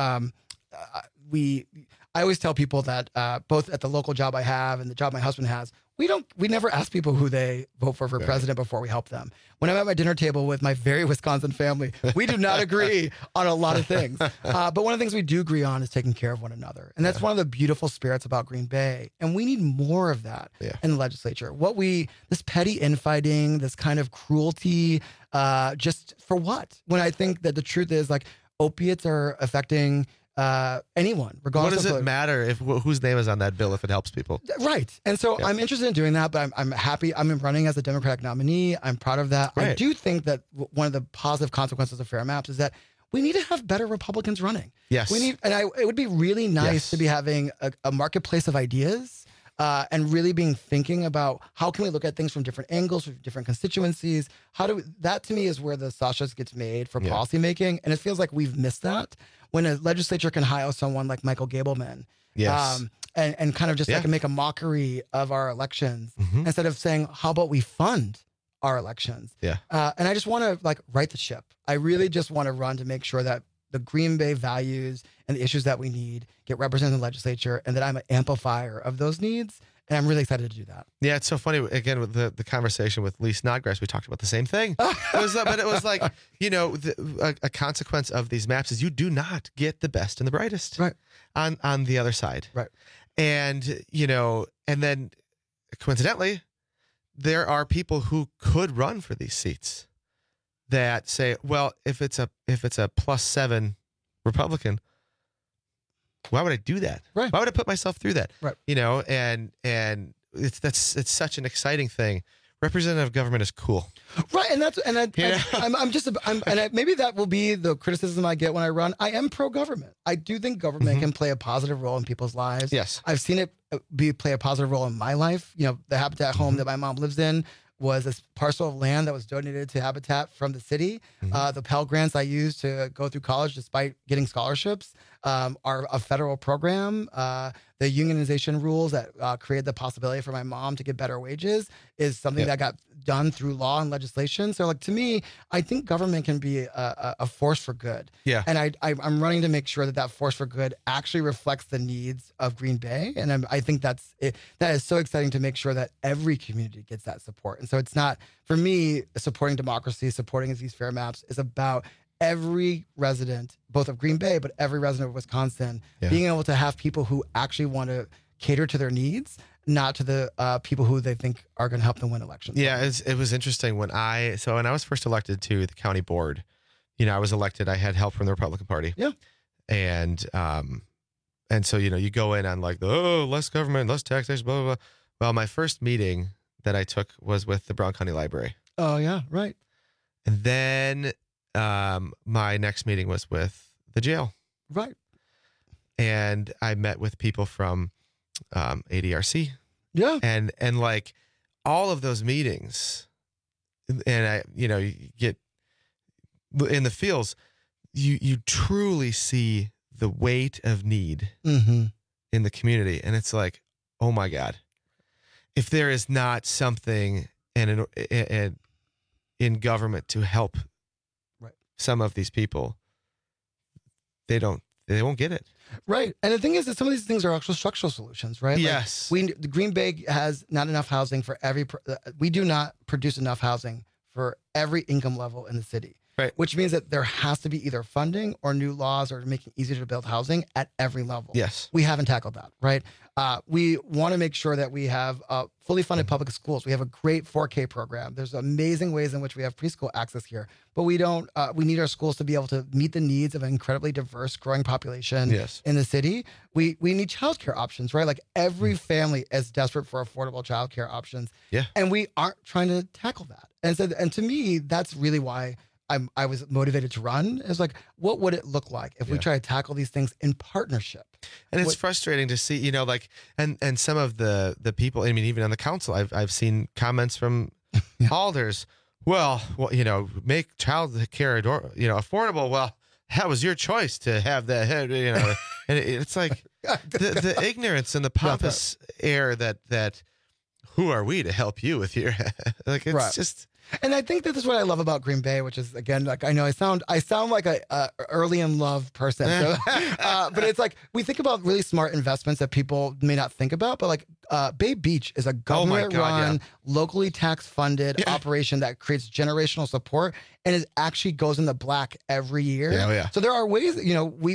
I always tell people that both at the local job I have and the job my husband has, we never ask people who they vote for president before we help them. When I'm at my dinner table with my very Wisconsin family, we do not agree on a lot of things. But one of the things we do agree on is taking care of one another. And that's one of the beautiful spirits about Green Bay. And we need more of that in the legislature. This petty infighting, this kind of cruelty, just for what? When I think that the truth is opiates are affecting anyone, regardless. What does it matter whose name is on that bill if it helps people? Right. And so I'm interested in doing that, but I'm happy. I'm running as a Democratic nominee. I'm proud of that. Right. I do think that one of the positive consequences of Fair Maps is that we need to have better Republicans running. Yes. It would be really nice to be having a marketplace of ideas and really thinking about how can we look at things from different angles, from different constituencies. That to me is where the sausage gets made for policymaking. And it feels like we've missed that. When a legislature can hire someone like Michael Gableman, and kind of just make a mockery of our elections instead of saying, how about we fund our elections? Yeah. And I just want to right the ship. I really just want to run to make sure that the Green Bay values and the issues that we need get represented in the legislature, and that I'm an amplifier of those needs. And I'm really excited to do that. Yeah, it's so funny. Again, with the conversation with Lee Snodgrass, we talked about the same thing. But it was like, a consequence of these maps is you do not get the best and the brightest on the other side. Right. And, and then coincidentally, there are people who could run for these seats that say, well, if it's a +7 Republican, why would I do that? Right. Why would I put myself through that? Right. And it's such an exciting thing. Representative government is cool. Right. And maybe that will be the criticism I get when I run. I am pro-government. I do think government can play a positive role in people's lives. Yes. I've seen it play a positive role in my life. The Habitat home that my mom lives in was a parcel of land that was donated to Habitat from the city. The Pell Grants I used to go through college despite getting scholarships are a federal program. The unionization rules that created the possibility for my mom to get better wages is something that got done through law and legislation. So, to me, I think government can be a force for good. Yeah. And I'm running to make sure that force for good actually reflects the needs of Green Bay. And I think that is so exciting to make sure that every community gets that support. And so it's not, for me, supporting democracy, supporting these fair maps is about every resident, both of Green Bay, but every resident of Wisconsin, being able to have people who actually want to cater to their needs, not to the people who they think are going to help them win elections. Yeah, it was interesting when I was first elected to the county board. I was elected. I had help from the Republican Party. Yeah, and so you go in on less government, less taxation, blah blah blah. Well, my first meeting that I took was with the Brown County Library. Oh yeah, right. And then my next meeting was with the jail. Right. And I met with people from ADRC. Yeah. And all of those meetings, and you get in the fields, you truly see the weight of need in the community. And it's like, oh my God, if there is not something in government to help some of these people, they won't get it. Right. And the thing is that some of these things are actual structural solutions, right? Yes. The Green Bay has not enough housing for we do not produce enough housing for every income level in the city. Right. Which means that there has to be either funding or new laws or making it easier to build housing at every level. Yes. We haven't tackled that, right? We want to make sure that we have fully funded public schools. We have a great 4K program. There's amazing ways in which we have preschool access here, but we don't. We need our schools to be able to meet the needs of an incredibly diverse, growing population in the city. We need childcare options, right? Every family is desperate for affordable childcare options. Yeah. And we aren't trying to tackle that. And to me, that's really why I was motivated to run. It's what would it look like if we try to tackle these things in partnership? And it's frustrating to see, and some of the people, even on the council, I've seen comments from alders. Well, make child care, affordable. Well, that was your choice to have that, and it's like the ignorance and the pompous air that who are we to help you with your, it's just. And I think that this is what I love about Green Bay, which is, again, I know I sound like a early in love person, so, but it's we think about really smart investments that people may not think about, but Bay Beach is a government-run, locally tax-funded operation that creates generational support, and it actually goes in the black every year. So there are ways, we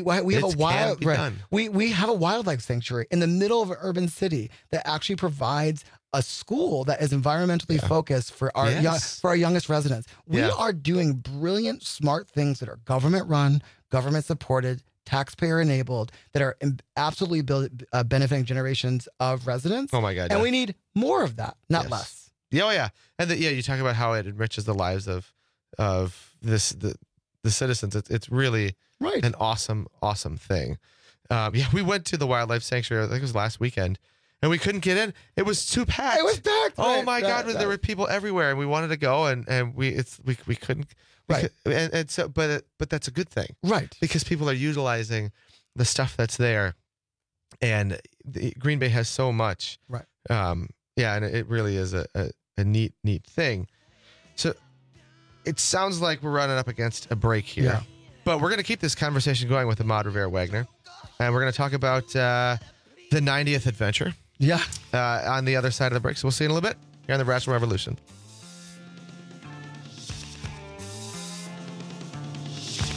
have a wildlife sanctuary in the middle of an urban city that actually provides a school that is environmentally focused for our youngest residents. We are doing brilliant, smart things that are government run, government supported, taxpayer enabled, that are absolutely benefiting generations of residents. Oh my God! And we need more of that, not less. Oh yeah, and you talk about how it enriches the lives of the citizens. It's really an awesome thing. We went to the wildlife sanctuary. I think it was last weekend. And we couldn't get in. It was too packed. It was packed. Oh my God! There were people everywhere, and we wanted to go, and we couldn't. And so, but that's a good thing, right? Because people are utilizing the stuff that's there, and Green Bay has so much, right? And it really is a neat thing. So it sounds like we're running up against a break here, but we're going to keep this conversation going with Ahmad Rivera-Wagner, and we're going to talk about the 90th adventure. Yeah. On the other side of the break. So we'll see you in a little bit here on the Rational Revolution.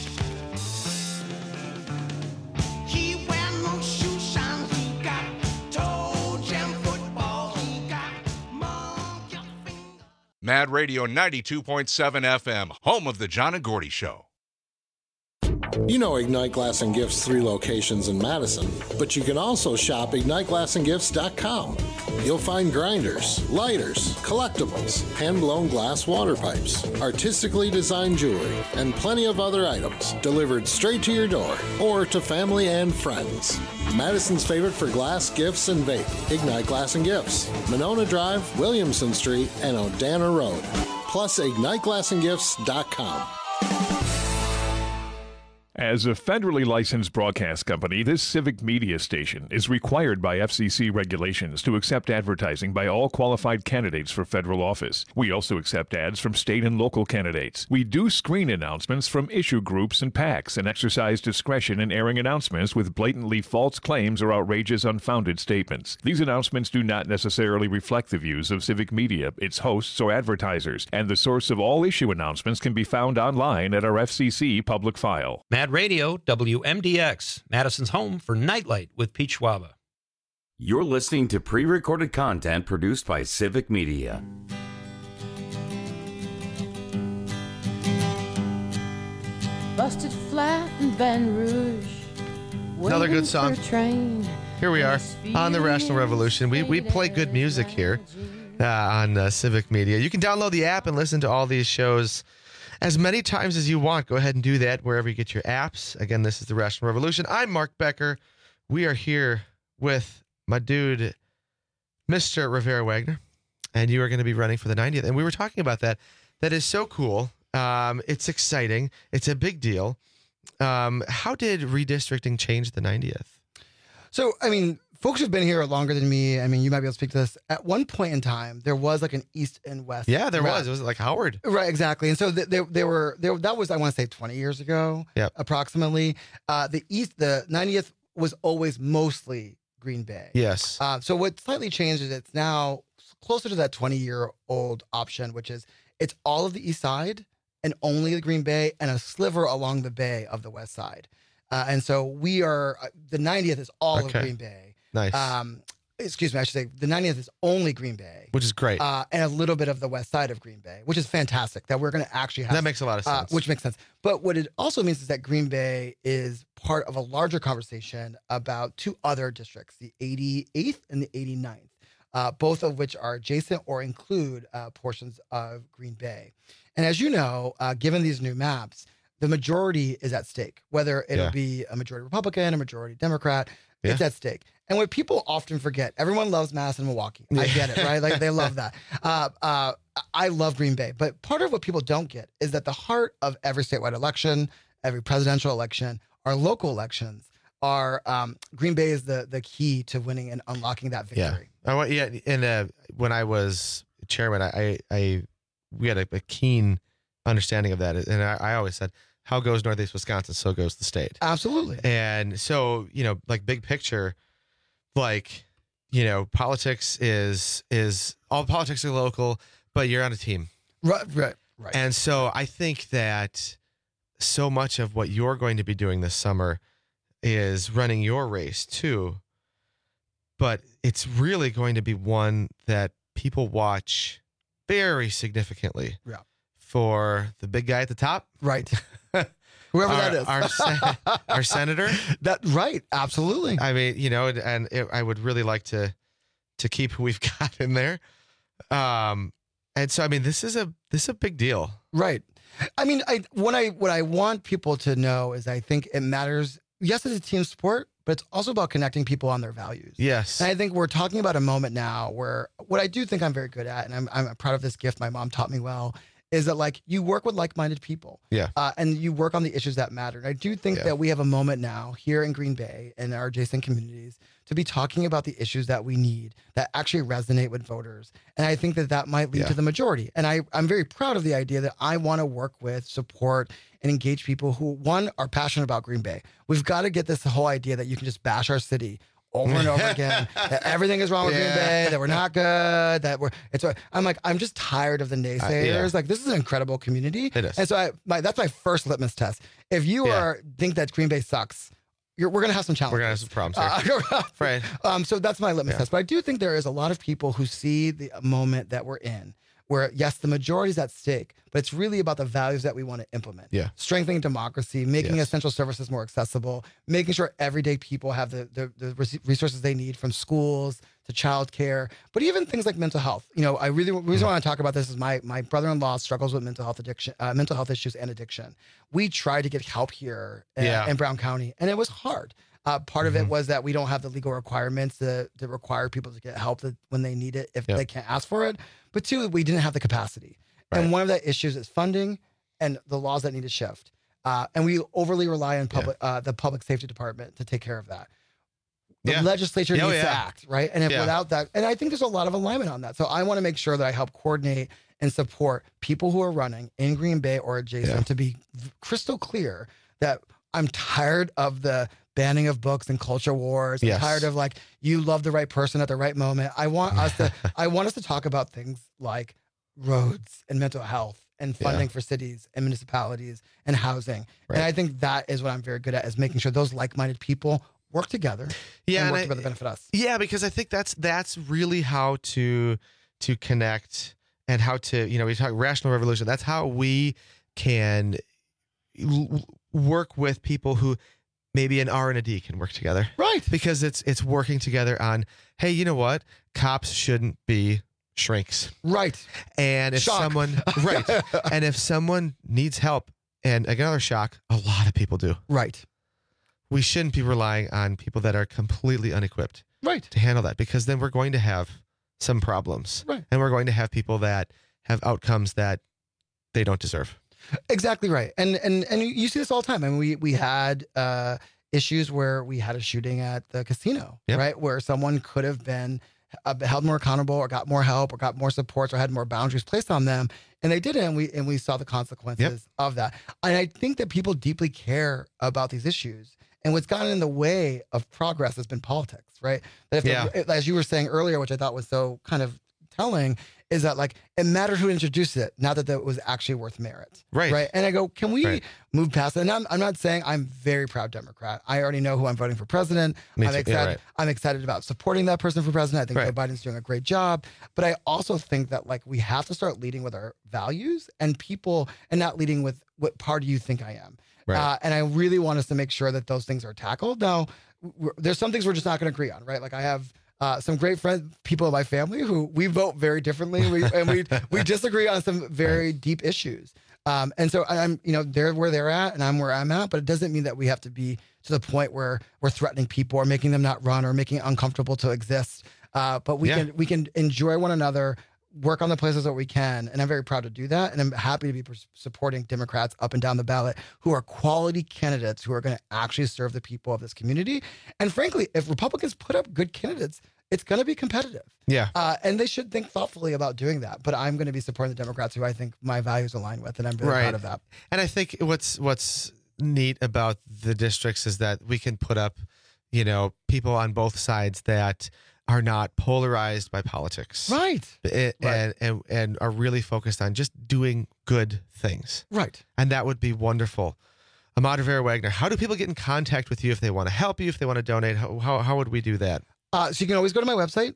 He wear no shoe shine, he got Mad Radio 92.7 FM, home of the John and Gordy Show. You know Ignite Glass and Gifts' 3 locations in Madison, but you can also shop IgniteGlassandGifts.com. You'll find grinders, lighters, collectibles, hand-blown glass water pipes, artistically designed jewelry, and plenty of other items delivered straight to your door or to family and friends. Madison's favorite for glass, gifts, and vape, Ignite Glass and Gifts, Monona Drive, Williamson Street, and Odana Road. Plus, IgniteGlassandGifts.com. As a federally licensed broadcast company, this civic media station is required by FCC regulations to accept advertising by all qualified candidates for federal office. We also accept ads from state and local candidates. We do screen announcements from issue groups and PACs and exercise discretion in airing announcements with blatantly false claims or outrageous, unfounded statements. These announcements do not necessarily reflect the views of civic media, its hosts, or advertisers, and the source of all issue announcements can be found online at our FCC public file. Mad Radio, WMDX, Madison's home for Nightlight with Pete Schwaba. You're listening to pre-recorded content produced by Civic Media. Busted flat in Baton Rouge. Another good song. Here we are on the Rational Revolution. We play good music here on Civic Media. You can download the app and listen to all these shows as many times as you want. Go ahead and do that wherever you get your apps. Again, this is the Rational Revolution. I'm Mark Becker. We are here with my dude, Mr. Rivera Wagner, and you are going to be running for the 90th. And we were talking about that. That is so cool. It's exciting. It's a big deal. How did redistricting change the 90th? So, I mean, folks who've been here longer than me, I mean, you might be able to speak to this. At one point in time, there was like an east and west. Yeah, there was. It was like Howard. Right, exactly. And so that was, I want to say, 20 years ago, approximately. The 90th was always mostly Green Bay. Yes. So what slightly changed is it's now closer to that 20-year-old option, which is it's all of the east side and only the Green Bay and a sliver along the bay of the west side. And so we are, the 90th is all of Green Bay. Nice. Excuse me, I should say the 90th is only Green Bay. Which is great. And a little bit of the west side of Green Bay, which is fantastic that we're going to actually have. That makes a lot of sense. Which makes sense. But what it also means is that Green Bay is part of a larger conversation about 2 other districts, the 88th and the 89th, both of which are adjacent or include portions of Green Bay. And as you know, given these new maps, the majority is at stake, whether it'll be a majority Republican, a majority Democrat, it's at stake. And what people often forget, everyone loves Madison and Milwaukee. I get it, right? Like they love that. I love Green Bay. But part of what people don't get is that the heart of every statewide election, every presidential election, our local elections are Green Bay is the key to winning and unlocking that victory. And when I was chairman, we had a keen understanding of that. And I always said, how goes Northeast Wisconsin, so goes the state. Absolutely. And so, like big picture, like, politics is all politics are local, but you're on a team. Right. And so I think that so much of what you're going to be doing this summer is running your race too. But it's really going to be one that people watch very significantly. Yeah. For the big guy at the top. Right. Whoever that is. Our senator. Right. Absolutely. I mean, I would really like to keep who we've got in there. And so, I mean, this is a big deal. Right. I mean, what I want people to know is I think it matters. Yes, it's a team sport, but it's also about connecting people on their values. Yes. And I think we're talking about a moment now where what I do think I'm very good at, and I'm proud of this gift my mom taught me well, is that like you work with like-minded people. Yeah. And you work on the issues that matter. And I do think that we have a moment now here in Green Bay and our adjacent communities to be talking about the issues that we need that actually resonate with voters. And I think that might lead to the majority. And I'm very proud of the idea that I want to work with, support, and engage people who, one, are passionate about Green Bay. We've got to get this whole idea that you can just bash our city over and over again, that everything is wrong with Green Bay, that we're not good, I'm just tired of the naysayers. Like, this is an incredible community. It is. And so that's my first litmus test. If you think that Green Bay sucks, we're going to have some challenges. We're going to have some problems here. Right. So that's my litmus test. But I do think there is a lot of people who see the moment that we're in, where, yes, the majority is at stake, but it's really about the values that we want to implement. Yeah. Strengthening democracy, making Yes. essential services more accessible, making sure everyday people have the resources they need, from schools to childcare, but even things like mental health. You know, the reason I want to talk about this is my brother-in-law struggles with mental health issues and addiction. We tried to get help here in Brown County, and it was hard. Part of it was that we don't have the legal requirements to require people to get help when they need it if they can't ask for it. But two, we didn't have the capacity. Right. And one of the issues is funding and the laws that need to shift. And we overly rely on the public safety department to take care of that. The legislature needs to act, right? And if without that, and I think there's a lot of alignment on that. So I want to make sure that I help coordinate and support people who are running in Green Bay or adjacent to be crystal clear that I'm tired of the banning of books and culture wars. I'm tired of like, you love the right person at the right moment. I want us to talk about things like roads and mental health and funding for cities and municipalities and housing. Right. And I think that is what I'm very good at, is making sure those like-minded people work together and work together to benefit us. Yeah, because I think that's really how to connect and how to, we talk rational revolution. That's how we can work with people who maybe an R and a D can work together. Right. Because it's working together on, hey, you know what? Cops shouldn't be shrinks. Right. And if someone and if someone needs help, and another shock, a lot of people do. Right. We shouldn't be relying on people that are completely unequipped to handle that, because then we're going to have some problems. Right. And we're going to have people that have outcomes that they don't deserve. Exactly right. And you see this all the time. I mean, we had issues where we had a shooting at the casino, right? Where someone could have been held more accountable or got more help or got more supports or had more boundaries placed on them. And they didn't. And we saw the consequences of that. And I think that people deeply care about these issues. And what's gotten in the way of progress has been politics, right? That as you were saying earlier, which I thought was so kind of telling, is that like it mattered who introduced it, not that it was actually worth merit. Right. And I go, can we move past it? And I'm not saying I'm very proud Democrat. I already know who I'm voting for president. I'm excited about supporting that person for president. I think Joe Biden's doing a great job. But I also think that like we have to start leading with our values and people, and not leading with what party you think I am. Right. And I really want us to make sure that those things are tackled. Now, there's some things we're just not going to agree on, right? Like I have some great people in my family who we vote very differently, we disagree on some very deep issues. And so I'm, they're where they're at, and I'm where I'm at. But it doesn't mean that we have to be to the point where we're threatening people or making them not run or making it uncomfortable to exist. But we can enjoy one another, work on the places that we can. And I'm very proud to do that. And I'm happy to be supporting Democrats up and down the ballot who are quality candidates who are going to actually serve the people of this community. And frankly, if Republicans put up good candidates, it's going to be competitive. Yeah. And they should think thoughtfully about doing that. But I'm going to be supporting the Democrats who I think my values align with. And I'm really proud of that. And I think what's neat about the districts is that we can put up, people on both sides that are not polarized by politics. Right. And are really focused on just doing good things. Right. And that would be wonderful. Ahmad Rivera-Wagner, how do people get in contact with you if they want to help you, if they want to donate? How would we do that? So you can always go to my website,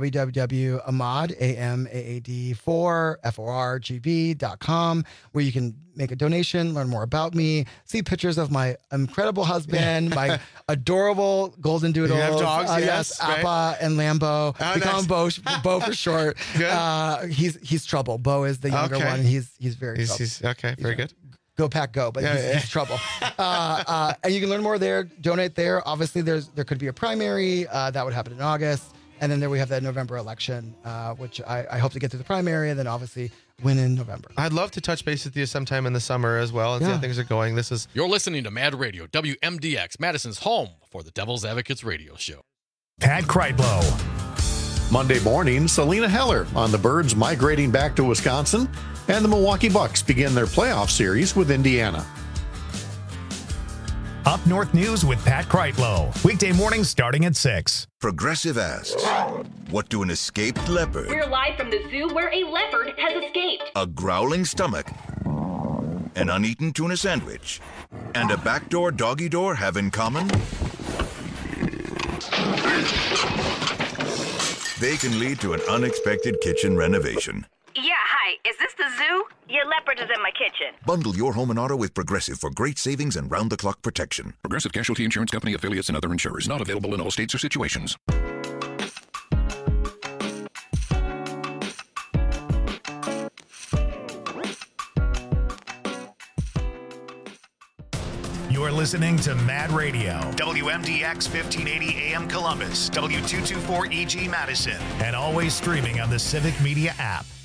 www.ahmad4forgb.com, where you can make a donation, learn more about me, see pictures of my incredible husband, my adorable golden doodles. You have dogs, yes, Appa and Lambo. We call him Bo for short. Good. He's trouble. Bo is the younger one, and he's very trouble. Okay, very good. Go Pack Go, but he's trouble. And you can learn more there, donate there. Obviously, there could be a primary that would happen in August. And then there we have that November election, which I hope to get through the primary and then obviously win in November. I'd love to touch base with you sometime in the summer as well and see how things are going. You're listening to Mad Radio, WMDX, Madison's home for the Devil's Advocates radio show. Pat Kreitlow. Monday morning, Selena Heller on the Birds migrating back to Wisconsin, and the Milwaukee Bucks begin their playoff series with Indiana. Up North News with Pat Kreitlow. Weekday mornings starting at 6. Progressive asks, what do an escaped leopard, We're live from the zoo where a leopard has escaped, a growling stomach, an uneaten tuna sandwich, and a backdoor doggy door have in common? They can lead to an unexpected kitchen renovation. Yeah, hi. the zoo? Your leopard is in my kitchen. Bundle your home and auto with Progressive for great savings and round-the-clock protection. Progressive Casualty Insurance Company, affiliates, and other insurers. Not available in all states or situations. You're listening to Mad Radio, WMDX 1580 AM Columbus, W224EG Madison, and always streaming on the Civic Media app.